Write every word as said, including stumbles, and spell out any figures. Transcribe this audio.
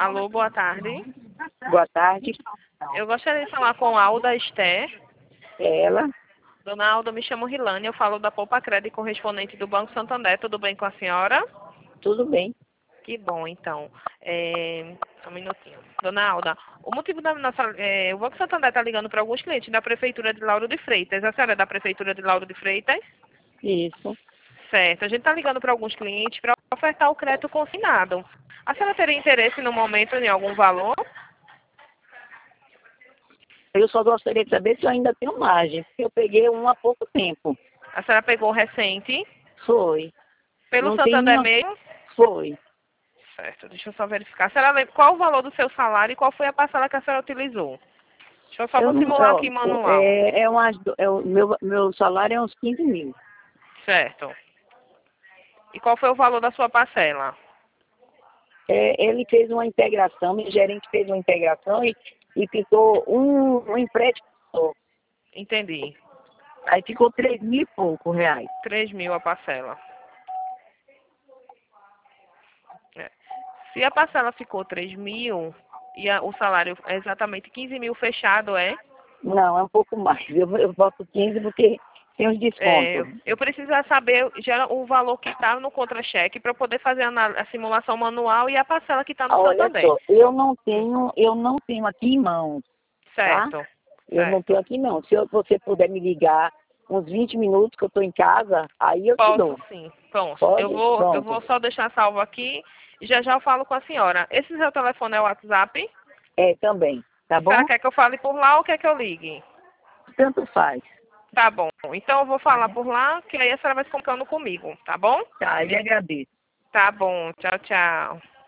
Alô, boa tarde. Boa tarde. Eu gostaria de falar com a Alda Esther. É ela? Dona Alda, me chamo Rilane, eu falo da Poupa Crédito, correspondente do Banco Santander. Tudo bem com a senhora? Tudo bem. Que bom, então. É... Só um minutinho. Dona Alda, o motivo da nossa... É... O Banco Santander está ligando para alguns clientes da Prefeitura de Lauro de Freitas. A senhora é da Prefeitura de Lauro de Freitas? Isso. Certo. A gente está ligando para alguns clientes para ofertar o crédito consignado. A senhora teria interesse no momento em algum valor? Eu só gostaria de saber se eu ainda tenho margem, porque eu peguei um há pouco tempo. A senhora pegou recente? Foi. Pelo Não tem Santander nenhuma... mesmo? Foi. Certo, deixa eu só verificar. A senhora lembra qual o valor do seu salário e qual foi a parcela que a senhora utilizou? Deixa eu só Eu vou não... simular ó, aqui manual. é, é umas... é o meu, meu salário é uns quinze mil. Certo. E qual foi o valor da sua parcela? É, ele fez uma integração, meu gerente fez uma integração e, e ficou um, um empréstimo só. Entendi. Aí ficou três mil e pouco reais. Três mil a parcela. É. Se a parcela ficou três mil e a- o salário é exatamente quinze mil fechado, é? Não, é um pouco mais. Eu, eu boto quinze porque tem os É, descontos. eu preciso saber já o valor que está no contra-cheque para eu poder fazer a, anal- a simulação manual e a parcela que está no Olha Santander. só, eu não Hum, tenho, eu não tenho aqui em mãos, tá? Certo, Eu não certo. tenho aqui não. Se eu- você puder me ligar uns vinte minutos que eu estou em casa, aí eu te Posso dou. sim. Pronto. Eu Pode? vou, eu Pronto. vou só deixar salvo aqui e já já eu falo com a senhora. Esse seu telefone é o WhatsApp? É, também. Tá A senhora bom? quer que eu fale por lá ou quer que eu ligue? Tanto faz. Tá bom. Então eu vou Tá falar bom? por lá, que aí a senhora vai se comunicando comigo, tá bom? Tá, eu lhe agradeço. Tá bom. Tchau, tchau.